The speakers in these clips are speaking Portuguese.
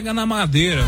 Pega na madeira.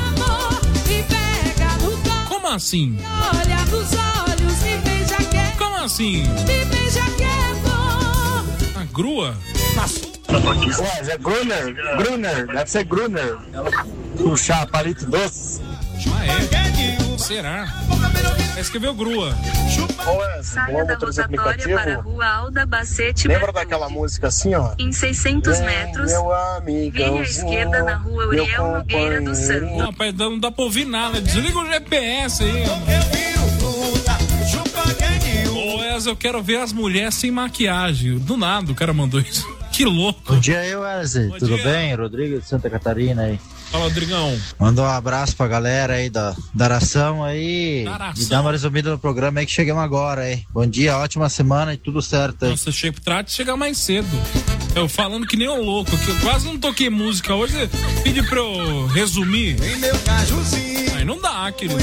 Como assim? Olha nos olhos e veja que é. Como assim? E veja que é bom. A grua? Ué, é Gruner, deve ser Gruner. Puxar palito doce. Ah, é? Será? Escreveu grua. Saia da rotatória para a rua Alda Bacete. Lembra daquela música assim, ó? Em 600 metros, vire à esquerda na rua Uriel Nogueira do Santo. Rapaz, não dá pra ouvir nada. Desliga o GPS aí. Ô, Wesley, eu quero ver as mulheres sem maquiagem. Do nada o cara mandou isso. Que louco. Bom dia aí, Wesley. Bom Tudo dia. bem? Rodrigo de Santa Catarina aí. Fala, Rodrigão. Manda um abraço pra galera aí da Aração aí. Aração. E dá uma resumida no programa aí que chegamos agora aí. Bom dia, ótima semana e tudo certo aí. Nossa, trate de chegar mais cedo. Eu falando que nem um louco, que eu quase não toquei música hoje. Pede pra eu resumir. Aí não dá, querido.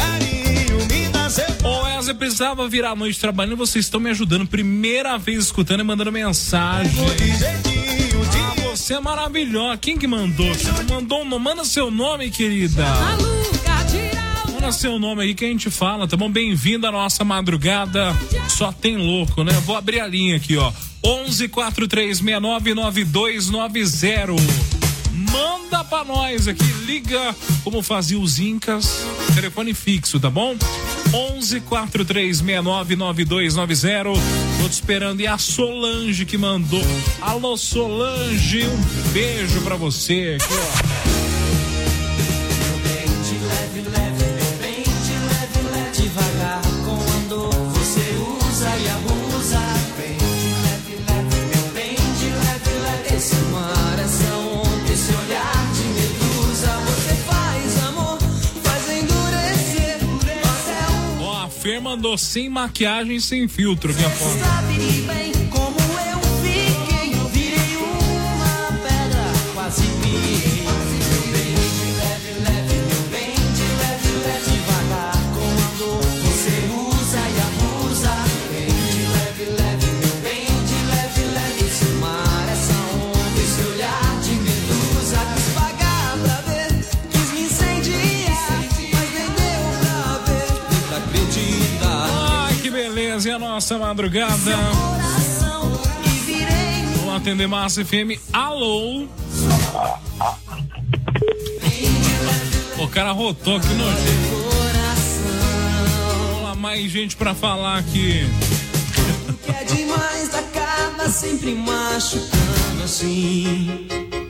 Ô, Wesley, precisava virar a noite trabalhando e vocês estão me ajudando. Primeira vez escutando e mandando mensagem. Ah, você é maravilhosa. Quem que mandou? Você mandou um nome? Manda seu nome, querida. Manda seu nome aí que a gente fala, tá bom? Bem-vindo à nossa madrugada. Só tem louco, né? Vou abrir a linha aqui, ó. 11-4369-9290. Manda pra nós aqui, liga como fazia os incas, telefone fixo, tá bom? 11-4369-9290. Tô te esperando. E a Solange que mandou. Alô, Solange, um beijo pra você aqui, ó. Devagar com andor, você usa e abusa. Bem de leve. Esse mar, essa onda, esse olhar de medusa. Você faz amor, faz endurecer. Ó, a Fer mandou sem maquiagem e sem filtro aqui a foto. Sabe bem como eu fiquei. Virei uma pedra, quase pirei. Meu bem de leve. Devagar com andor, você usa e abusa. Bem de leve, meu bem de leve. Esse mar, essa onda, esse olhar de medusa. Quis pagar pra ver, quis me incendiar, mas nem deu pra ver. Tenta acreditar. Ai, que beleza, e a nossa madrugada. Coração e virei. Vamos atender Massa FM. Alô? O cara rotou aqui no jeito. Vamos lá, mais gente pra falar aqui. Que é demais, acaba sempre machucando assim.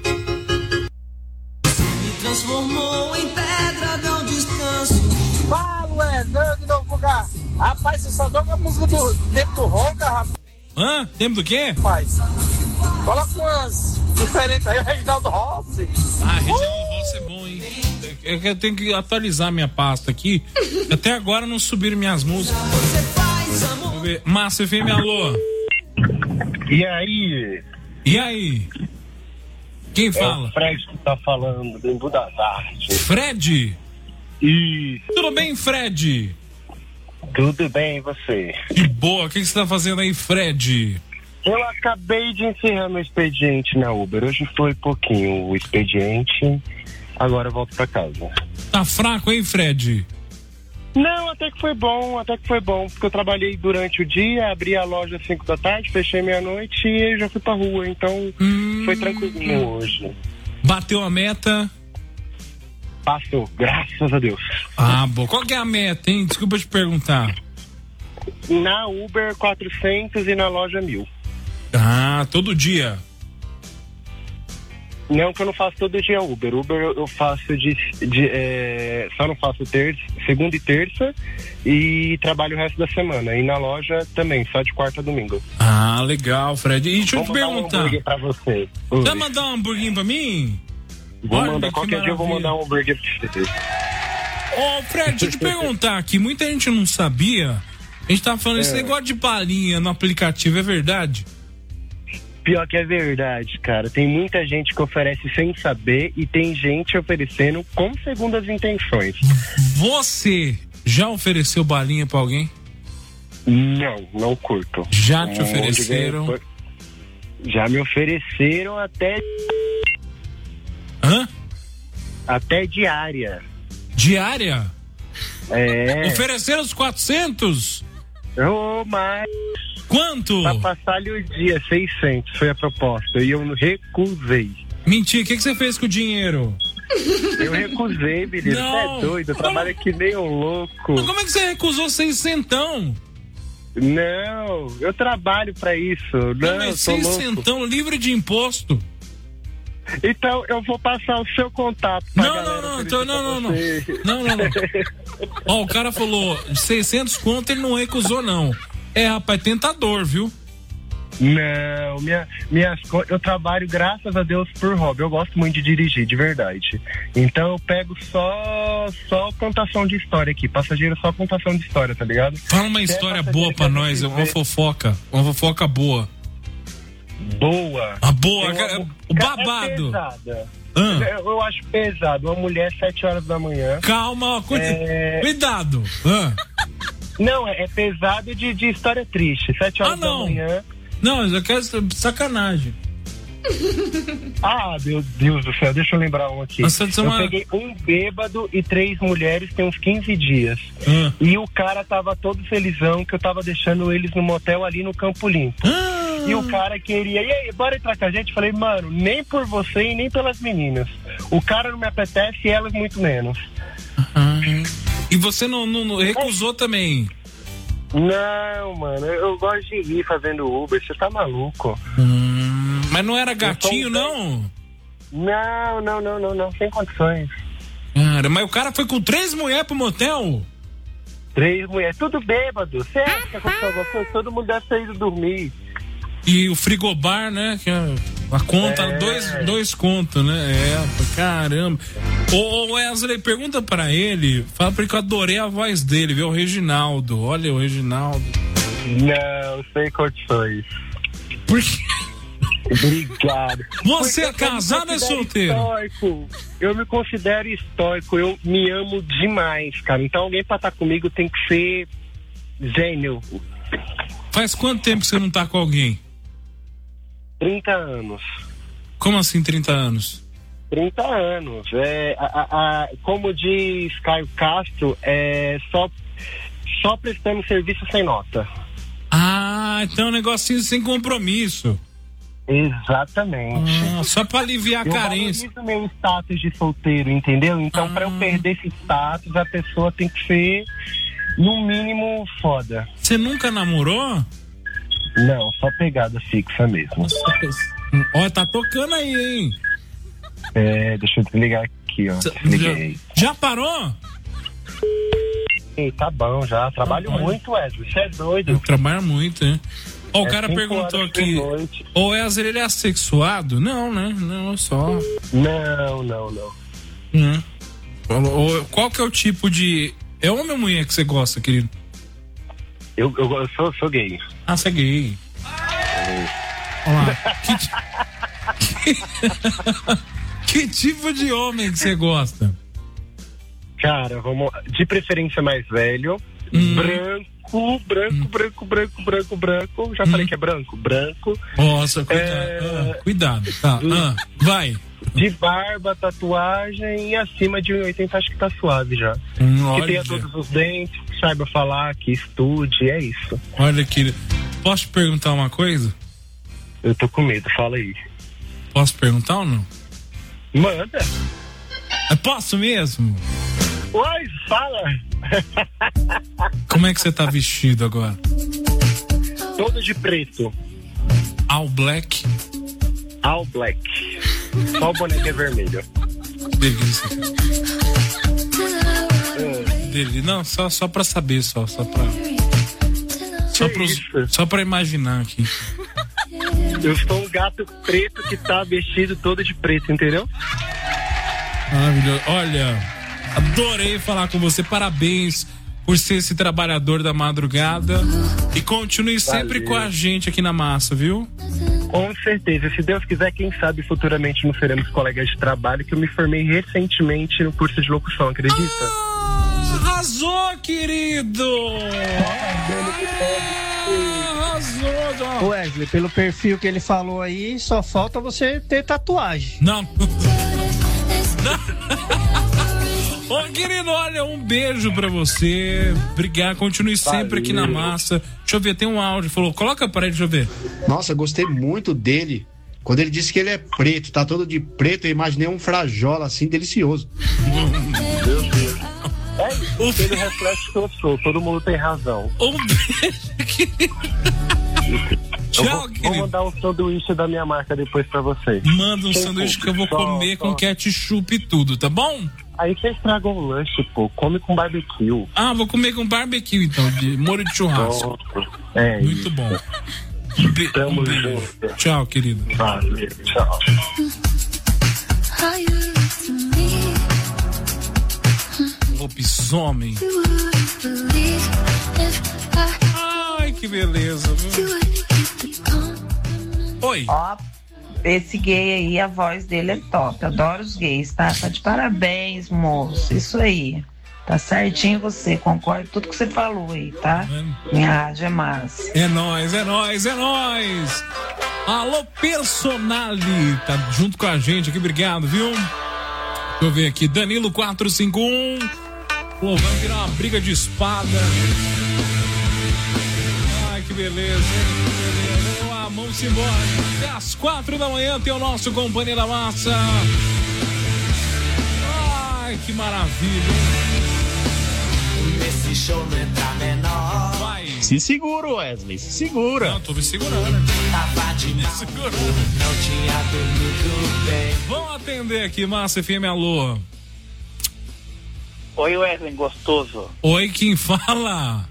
Você me transformou em pedra, dá um descanso. Fala, de novo, cara. Rapaz, você só toca a música do tempo do Ronca, rapaz. Hã? Tempo do quê? Coloca umas diferentes aí, o Reginaldo Rossi. Ah, Reginaldo Rossi é bom, hein? É que eu tenho que atualizar minha pasta aqui. Até agora não subiram minhas músicas. Você faz amor. Vamos ver. Massa FM, alô? E aí? E aí? Quem É fala? o Fred que tá falando, do Embu das Artes. Fred? Isso, Tudo bem, Fred? tudo bem, e você? Que boa, o que você tá fazendo aí, Fred? Eu acabei de encerrar meu expediente na Uber. Hoje foi pouquinho o expediente, agora eu volto pra casa. Tá fraco, hein, Fred? Não, até que foi bom, porque eu trabalhei durante o dia, abri a loja às 5 da tarde, fechei meia-noite e já fui pra rua, então foi tranquilinho hoje. Bateu a meta? Passou, graças a Deus. Ah, bom. Qual que é a meta, hein? Desculpa te perguntar. Na Uber 400 e na loja 1000. Ah, todo dia? Não, que eu não faço todo dia Uber. Uber eu faço só não faço segunda e terça e trabalho o resto da semana. E na loja também, só de quarta a domingo. Ah, legal, Fred. E deixa eu te Vou mandar um perguntar. hambúrguer pra você. Vai mandar um hambúrguer pra mim? Vou Olha, mandar, que qualquer dia eu vou maravilha. mandar um hambúrguer pra você. Ô, Fred, deixa eu te perguntar aqui. Muita gente não sabia. A gente tá falando esse negócio de balinha no aplicativo, é verdade? Pior que é verdade, cara. Tem muita gente que oferece sem saber e tem gente oferecendo com segundas intenções. Você já ofereceu balinha pra alguém? Não curto. Já te ofereceram? Já me ofereceram até... Hã? Até diária. Diária? É. Ofereceram os 400? Mas... Quanto? Pra passar-lhe o dia, 600 foi a proposta. E eu recusei. Mentira, o que você fez com o dinheiro? Eu recusei, menino. Você é doido, eu trabalho que nem um louco. Mas como é que você recusou 600? Não, eu trabalho pra isso. Não, mas eu sou 600 louco. livre de imposto? Então, eu vou passar o seu contato pra galera. Não. Ó, o cara falou 600 conto, ele não recusou, não. É, rapaz, tentador, viu? Não, eu trabalho, graças a Deus, por hobby. Eu gosto muito de dirigir, de verdade. Então eu pego só contação de história aqui. Passageiro só contação de história, tá ligado? Fala uma história boa pra nós, uma fofoca boa. Boa. A boa, o babado. É pesada. Eu acho pesado. Uma mulher 7 horas da manhã. Calma, cuidado. Não, é pesado de história triste. 7 horas da manhã. Não, eu quero sacanagem. Meu Deus do céu, deixa eu lembrar um aqui. Peguei um bêbado e 3 mulheres tem uns 15 dias. E o cara tava todo felizão que eu tava deixando eles no motel ali no Campo Limpo. E o cara queria, e aí, bora entrar com a gente? Falei, mano, nem por você e nem pelas meninas. O cara não me apetece e elas muito menos. E você não recusou também? Não, mano, eu gosto de ir fazendo Uber, você tá maluco. Mas não era gatinho, não? Não, sem condições. Cara, mas o cara foi com 3 mulheres pro motel? 3 mulheres, tudo bêbado. Você acha que aconteceu alguma coisa? Todo mundo deve ter ido dormir. E o frigobar, né? Que a conta, 2 contos, né? Caramba. Ô Wesley, pergunta pra ele, fala pra ele que eu adorei a voz dele, viu? O Reginaldo. Olha o Reginaldo. Não, sem condições. Por quê? Obrigado. Você é casado ou é solteiro? Estoico. Eu me considero estoico, eu me amo demais, cara. Então alguém pra estar comigo tem que ser gênio. Faz quanto tempo que você não tá com alguém? 30 anos. Como assim 30 anos? 30 anos. Como diz Caio Castro, só prestando serviço sem nota. Então é um negocinho sem compromisso. Exatamente. Só pra aliviar a carência. Eu valorizo meu status de solteiro, entendeu? Então pra eu perder esse status, a pessoa tem que ser, no mínimo, foda. Você nunca namorou? Não, só pegada fixa mesmo. Ó, tá tocando aí, hein? Deixa eu desligar aqui, ó. Desliguei. Já parou? Tá bom, já. Trabalho muito, Wesley. Você é doido. Eu trabalho muito, hein? Ó, o cara perguntou aqui, o Wesley, ele é assexuado? Não, né? Não, só... Não. Qual que é o tipo de... É homem ou mulher que você gosta, querido? Eu sou gay. Você é gay. Olha lá. Que tipo de homem que você gosta? Cara, de preferência mais velho, branco. Já falei que é branco? Branco. Nossa, cuidado. Tá. Vai. De barba, tatuagem e acima de 1,80 acho que tá suave já. Que tenha todos os dentes, que saiba falar, que estude, é isso. Olha aqui, posso te perguntar uma coisa? Eu tô com medo, fala aí. Posso perguntar ou não? Manda. Posso mesmo? Oi, fala. Como é que você tá vestido agora? Todo de preto. All black? All black. Só o boné que é vermelho. Delícia. Não, só pra saber, só pra imaginar aqui. Eu sou um gato preto que tá vestido todo de preto, entendeu? Maravilhoso. Olha, adorei falar com você. Parabéns por ser esse trabalhador da madrugada. E continue sempre com a gente aqui na massa, viu? Com certeza. Se Deus quiser, quem sabe futuramente não seremos colegas de trabalho, que eu me formei recentemente no curso de locução, acredita? Arrasou, querido! Arrasou! Wesley, pelo perfil que ele falou aí, só falta você ter tatuagem. Não. Ô, querido, olha, um beijo pra você. Obrigado, continue sempre aqui na massa. Deixa eu ver, tem um áudio. Falou, coloca para aí, deixa eu ver. Nossa, gostei muito dele. Quando ele disse que ele é preto, tá todo de preto, eu imaginei um frajola assim, delicioso. Meu Deus. É isso, ele reflete que eu sou, todo mundo tem razão. Um beijo, querido. Tchau, querido. Vou mandar um sanduíche da minha marca depois pra vocês. Manda um sanduíche que eu vou comer com ketchup e tudo, tá bom? Aí você estragou o lanche, pô. Come com barbecue. Ah, vou comer com barbecue, então, de molho de churrasco. É muito isso. bom. Tamo beijo. junto. Tchau, querido. Valeu, tchau. Lobisomem. Ai, que beleza, viu? Oi. Ó, esse gay aí, a voz dele é top. Adoro os gays, tá? Tá de parabéns, moço. Isso aí. Tá certinho você. Concordo com tudo que você falou aí, tá? Minha rádio é massa. É nóis, é nóis, é nóis. Alô, Personali. Tá junto com a gente aqui, obrigado, viu? Deixa eu ver aqui. Danilo 451. Pô, vai virar uma briga de espada. Ai, que beleza, hein? Vamos embora. Até às 4 da manhã tem o nosso Companhia da Massa. Ai, que maravilha. Esse show não entra menor. Vai. Se segura, Wesley, se segura. Não, tô me segurando. Tava de mal, não tinha dormido bem. Vamos atender aqui, Massa FM, alô. Oi, Wesley, gostoso. Oi, quem fala?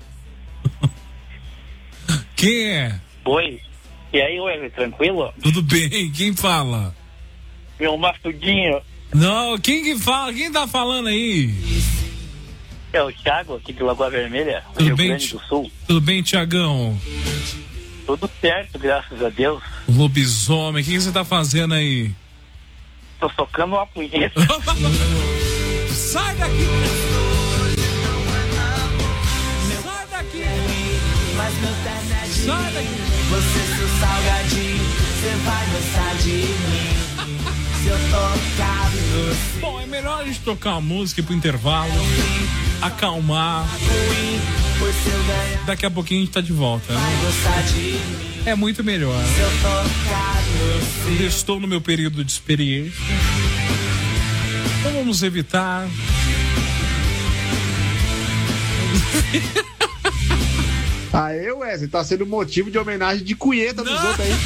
Quem é? Oi. E aí, Wesley, tranquilo? Tudo bem, quem fala? Meu mastudinho. Não, quem que fala? Quem tá falando aí? É o Thiago, aqui de Lagoa Vermelha, Tudo Rio bem, Grande do Sul. Tudo bem, Tiagão? Tudo certo, graças a Deus. Lobisomem, o que você tá fazendo aí? Tô tocando uma punheta. Sai daqui! Sai daqui! Sai daqui! Você seu salgadinho, você vai gostar de mim. Se eu tocar no... Bom, é melhor a gente tocar uma música pro intervalo, acalmar. Daqui a pouquinho a gente tá de volta, né? É muito melhor. Eu estou no meu período de experiência. Então vamos evitar. Aê, Wesley, tá sendo motivo de homenagem de cunheta dos outros aí.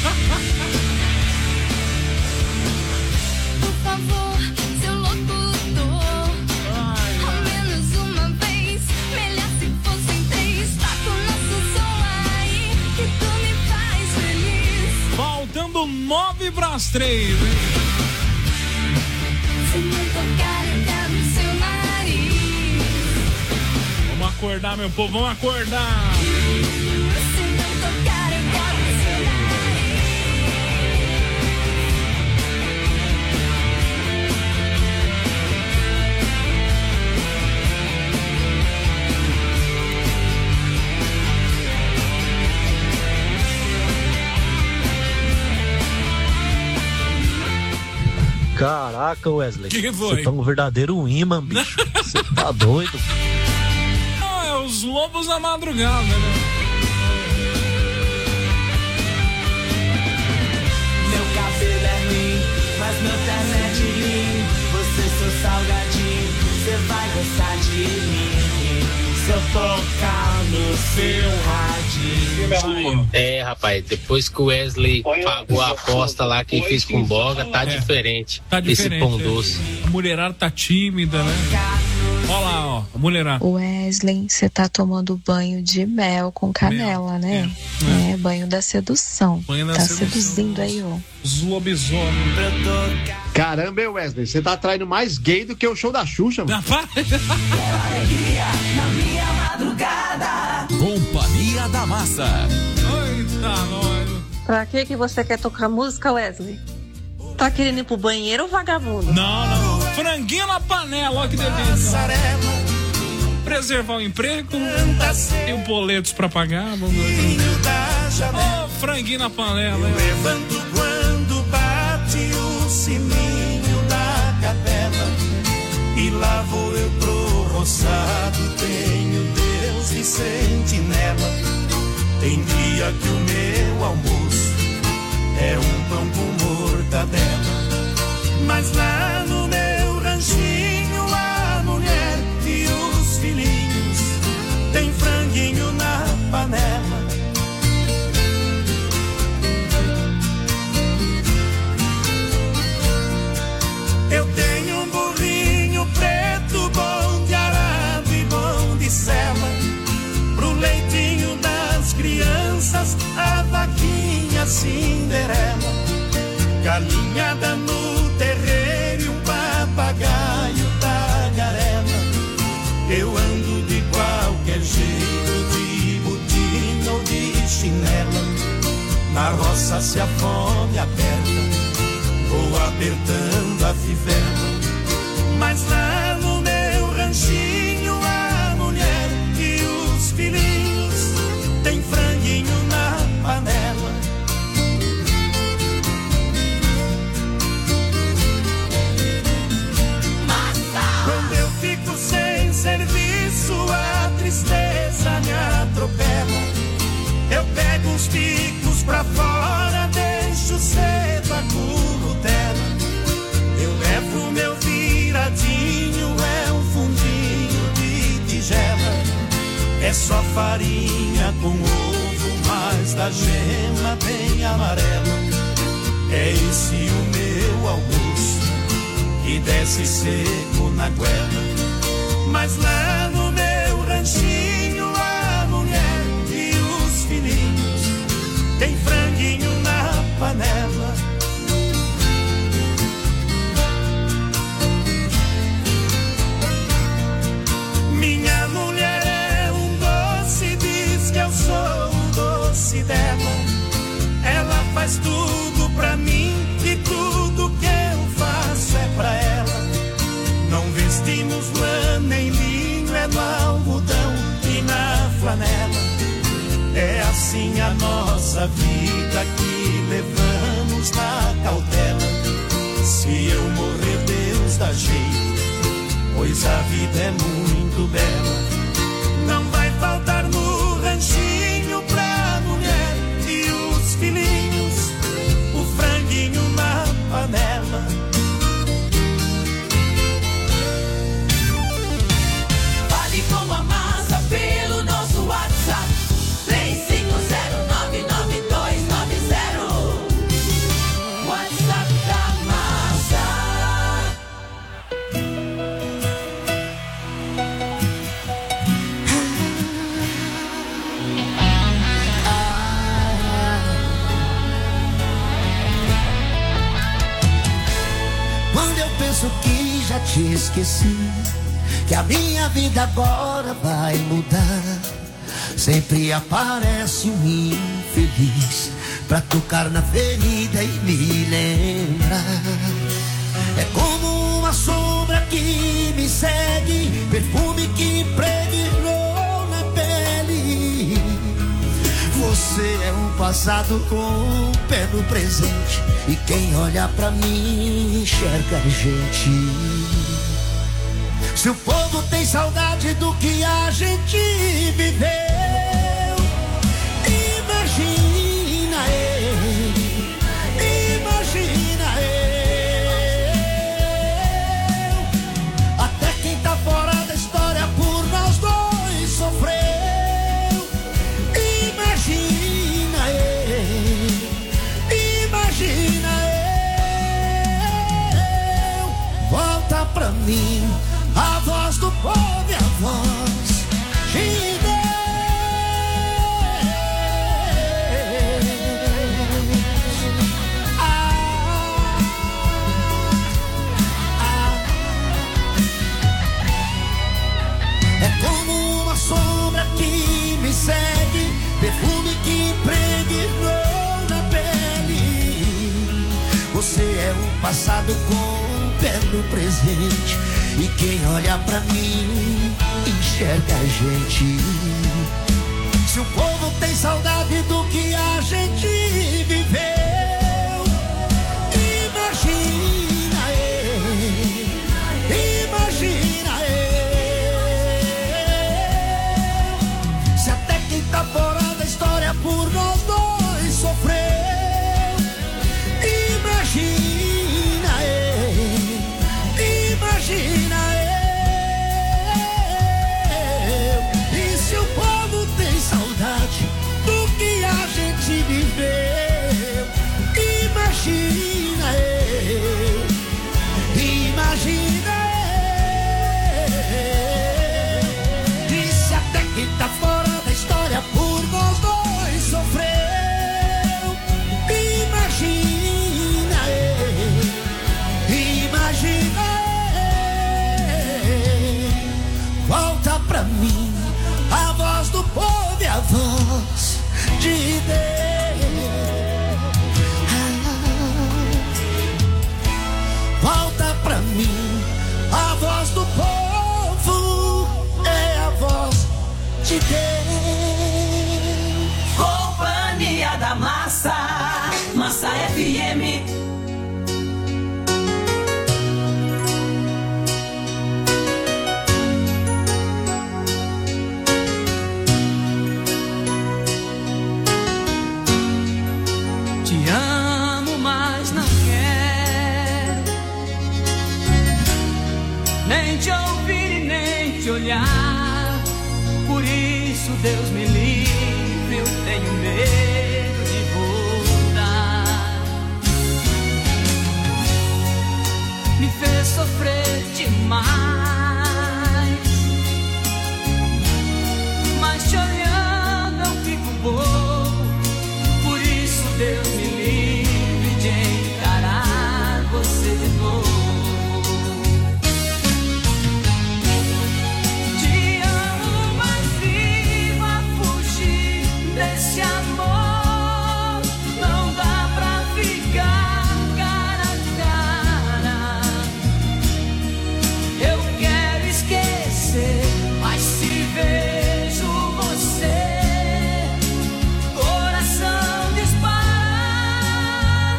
Por favor, seu locutor, ao menos uma vez, melhor se fossem três. Toca o nosso som aí, que tu me faz feliz. Faltando 9 pras 3, hein? Se não tocar, eu quero o seu nariz. Vamos acordar, meu povo, vamos acordar. Se não tocar, eu quero o seu nariz. Caraca, Wesley. Que foi? Você tá um verdadeiro imã, bicho. Você tá doido? Não, é os lobos da madrugada, né? Meu cabelo é ruim, mas meu terno é de mim. Você seu salgadinho, você vai gostar de mim. Se eu tocar no seu radinho. É, rapaz, depois que o Wesley pagou a aposta lá que fez com boga, tá diferente. Tá diferente. Esse pão doce. A mulherada tá tímida, né? Olha lá, ó, a mulherada. Wesley, você tá tomando banho de mel com canela, né? É, banho da sedução. Banho da tá sedução. seduzindo aí, ó. Os lobisomens. Caramba, hein, Wesley, você tá atraindo mais gay do que o show da Xuxa, mano. Alegria na minha madrugada. Companhia da Massa. Eita, nós. Pra que você quer tocar música, Wesley? Tá querendo ir pro banheiro ou vagabundo? Não, não. Franguinho na panela, olha que delícia. Preservar o emprego e o boletos pra pagar. Vamos ver. Oh, franguinho na panela. Levanto quando bate o sininho da capela. E lá vou eu pro roçado, tenho Deus de sentinela. Tem dia que o meu almoço é um pão com mortadela. Mas lá no meu ranchinho a mulher e os filhinhos tem franguinho na panela. Eu tenho um burrinho preto, bom de arado e bom de sela. Pro leitinho das crianças, a vaquinha Cinderela. Galinhada no terreiro e um papagaio tagarela. Eu ando de qualquer jeito, de botina ou de chinela. Na roça se a fome aperta, vou apertando a fivela. Mas lá no meu ranchinho a mulher e os filhinhos tem franguinho na panela. Quando eu fico sem serviço, a tristeza me atropela. Eu pego uns picos pra fora, deixo cedo a curutela. Eu levo meu viradinho, é um fundinho de tigela. É só farinha com ovo, mas da gema bem amarela. É esse o meu almoço, que desce seco na goela. Mas lá no meu ranchinho a mulher e os filhinhos tem franguinho na panela. Minha mulher é um doce, diz que eu sou o doce dela. Ela faz tudo pra mim e tudo que eu faço é pra ela. Não vestimos lã nem linho, é no algodão e na flanela. É assim a nossa vida que levamos na cautela. Se eu morrer, Deus dá jeito, pois a vida é muito bela. Não vai faltar no ranchinho pra mulher e os filhinhos o franguinho na panela. Fale com a massa pelo nosso WhatsApp 35099290. WhatsApp da Massa. Quando eu penso que já te esqueci, que a minha vida agora vai mudar, sempre aparece um infeliz pra tocar na ferida e me lembrar. É como uma sombra que me segue, perfume que impregnou na pele. Você é um passado com um pé no presente, e quem olha pra mim enxerga a gente. Se o povo tem saudade do que a gente viveu, imagina eu, imagina eu. Até quem tá fora da história por nós dois sofreu. Imagina eu, imagina eu. Volta pra mim a voz do povo e a voz de Deus. É como uma sombra que me segue, perfume que impregnou na pele. Você é um passado com um pé no presente, e quem olha pra mim enxerga a gente. Se o povo tem saudade do que a gente viveu, imagina eu, imagina ouvir e nem te olhar. Por isso, Deus me livre, eu tenho medo de voltar. Me fez sofrer demais, mas te olhando eu fico bobo. Por isso, Deus me livre de encarar você de novo. Desse amor não dá pra ficar cara a cara. Eu quero esquecer, mas se vejo você, coração dispara.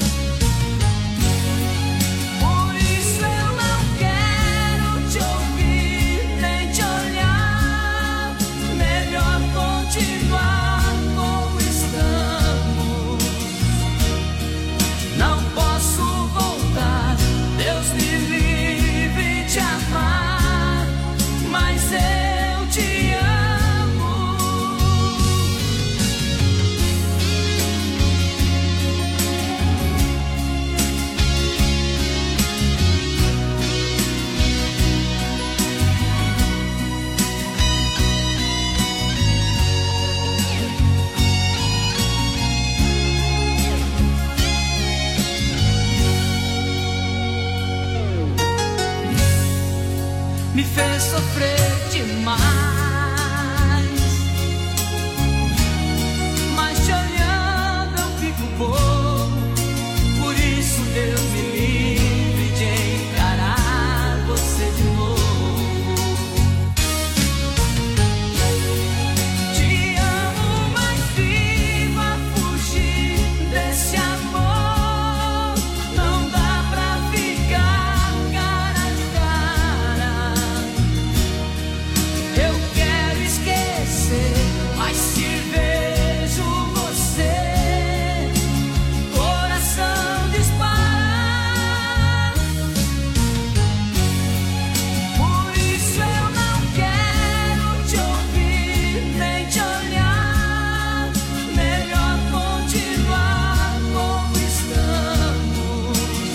Por isso eu não quero te ouvir nem te olhar. Melhor continuar. Não posso voltar, Deus me livre de amar, mas eu te amo. Me fez sofrer demais, mas te olhando eu fico bobo. Por isso, Deus me livre de encarar você de novo. Te amo, mas viva fugir desse amor. Não dá pra ficar cara a cara. Eu quero esquecer, mas se vejo você, coração dispara. Por isso eu não quero te ouvir nem te olhar. Melhor continuar como estamos.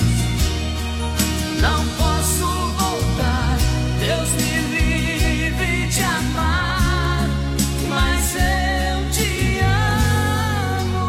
Não posso voltar, Deus me livre de amar, mas eu te amo.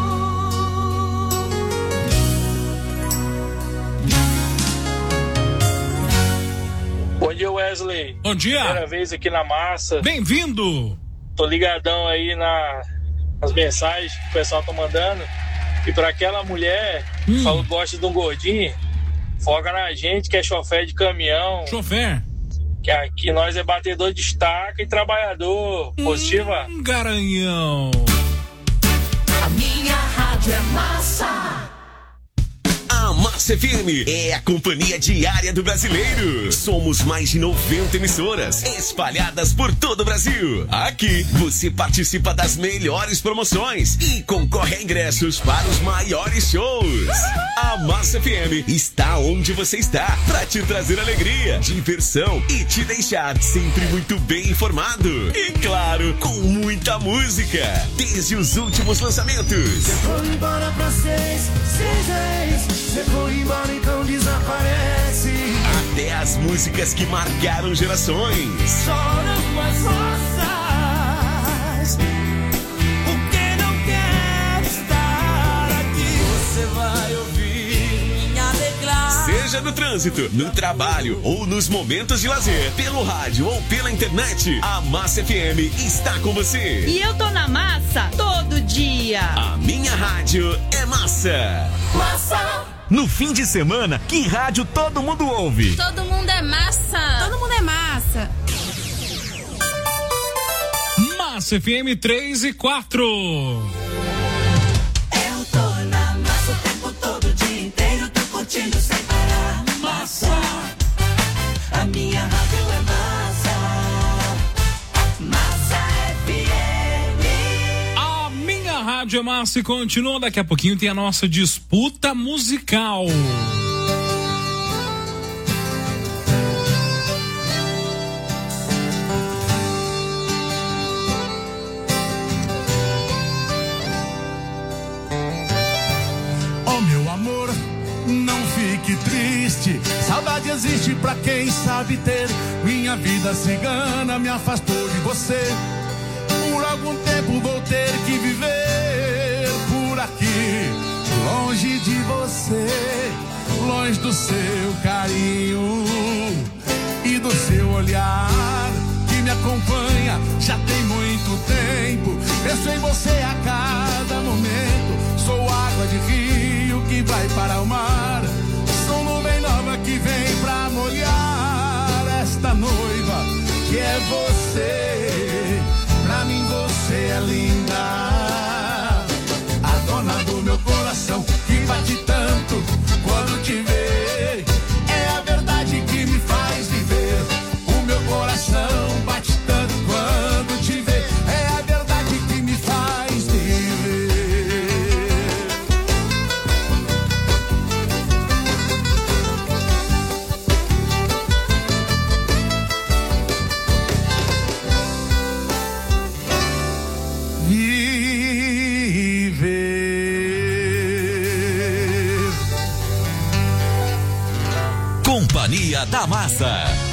Bom dia, Wesley. Bom dia. Primeira vez aqui na massa. Bem-vindo. Tô ligadão aí nas mensagens que o pessoal tá mandando. E pra aquela mulher que falou que gosta de um gordinho, foca na gente que é chofer de caminhão. Chofer. Que aqui nós é batedor de estaca e trabalhador. Positiva? Garanhão. A minha rádio é massa. A Massa FM é a companhia diária do brasileiro. Somos mais de 90 emissoras espalhadas por todo o Brasil. Aqui você participa das melhores promoções e concorre a ingressos para os maiores shows. A Massa FM está onde você está para te trazer alegria, diversão e te deixar sempre muito bem informado. E claro, com muita música, desde os últimos lançamentos. Vou embora pra seis. Você foi embora, então desaparece. Até as músicas que marcaram gerações. Choram as rosas, porque não quer estar aqui. Você vai ouvir minha declaração. Seja no trânsito, no trabalho ou nos momentos de lazer, pelo rádio ou pela internet, a Massa FM está com você. E eu tô na massa todo dia. A minha rádio é massa. Massa. No fim de semana, que rádio todo mundo ouve? Todo mundo é massa. Todo mundo é massa. Massa FM 3 e 4. Eu tô na massa o tempo todo, o dia inteiro, tô curtindo sem parar. Massa, a minha rádio é massa. Massa FM. A minha rádio é massa e continua. Daqui a pouquinho tem a nossa disputa musical. felicidade existe pra quem sabe ter. Minha vida cigana me afastou de você. Por algum tempo vou ter que viver por aqui, longe de você, longe do seu carinho e do seu olhar que me acompanha já tem muito tempo. Penso em você a cada momento. Sou água de rio que vai para o mar. Sou nuvem nova que vem pra molhar esta noiva que é você. Pra mim você é linda, a dona do meu coração que bate tanto quando te vê. É a verdade que me faz viver. O meu coração bate tanto quando te vê. É a verdade que me faz viver. Companhia da Massa.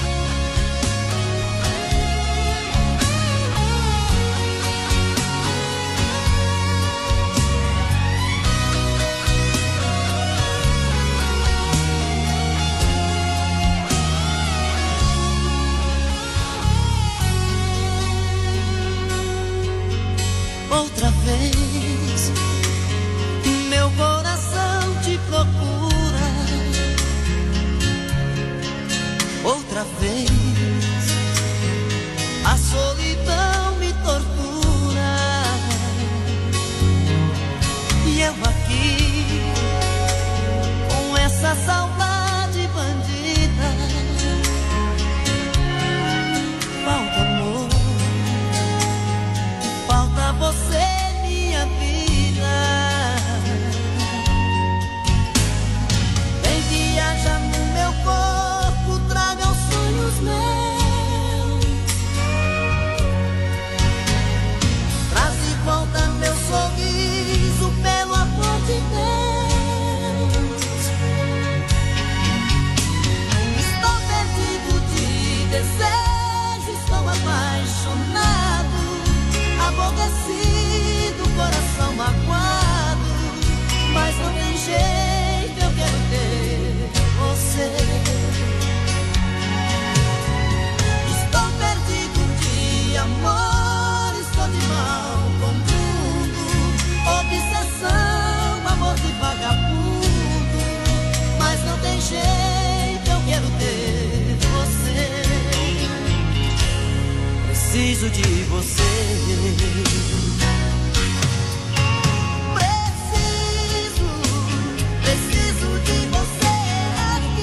Outra vez, meu coração te procura. Outra vez, a solidão me tortura. E eu aqui, com essa saudade bandida. Falta amor, falta você, minha vida. Vem viajar no meu corpo, traga os sonhos meus. Traz de volta meu sorriso, pelo amor de Deus. Estou perdido de desejo, estou apaixonado, aborrecido, coração magoado. Mas não tem jeito, eu quero ter você. Estou perdido de amor, estou de mal com tudo. Obsessão, amor de vagabundo. Mas não tem jeito, eu quero ter você. Preciso de você.